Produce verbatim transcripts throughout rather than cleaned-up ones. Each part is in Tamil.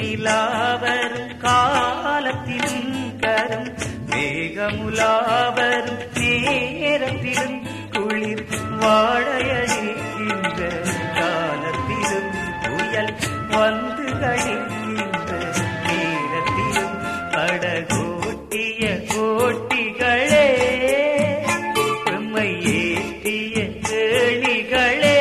நிலாவரும் காலத்திலும் கரும் மேகமுலாவரும் நேரத்திலும் குளிர் வாழையடிக்கின்ற காலத்திலும் புயல் வந்து கழிக்கின்ற நேரத்திலும் படகோட்டிய கோட்டிகளே எம்மை ஏற்றிய கேளிகளே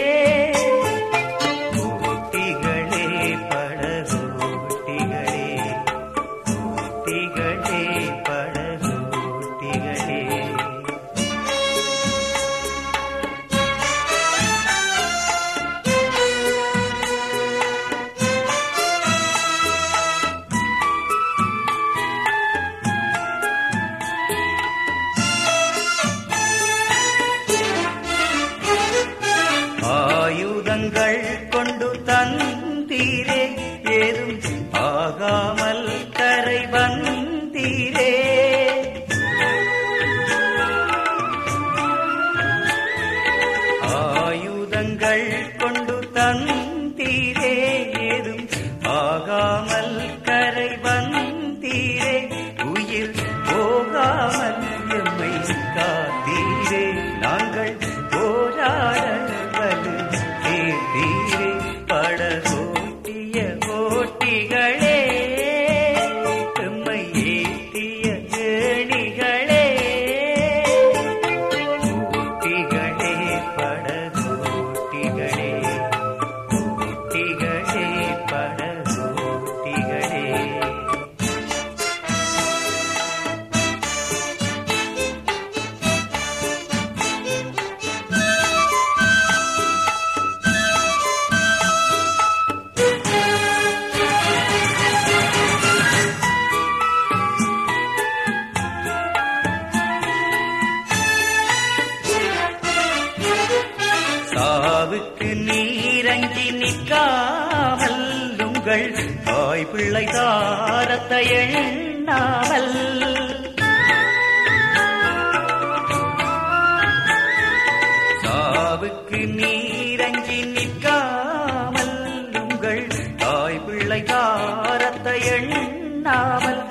கோட்டிகளே படகோட்டிகளே கோட்டிகளே படகோட்டிகளே. ஆயுதங்கள் கொண்டு தந்தீரே ஏதும் ஆகாமல் கரை வந்தீரே ஆயுதங்கள் கொண்டு தந்தீரே ஏதும் ஆகாமல் கரை வந்தீரே உயிர் போகாமல் எம்மை காத்தீரே நாங்கள் போராட தீரே படகோட்டிய கோட்டிகளே எம்மை ஏற்றிய கேணிகளே கோட்டிகளே படகோட்டிகளே கோட்டிகளே படகோட்டிகளே. சாவுக்கு நீரங்கி நிற்காமல் உங்கள் தாய் பிள்ளை தாரத்தை எண்ணாமல் சாவுக்கு நீரங்கி நிற்காமல் உங்கள் தாய் பிள்ளை தாரத்தை எண்ணாமல்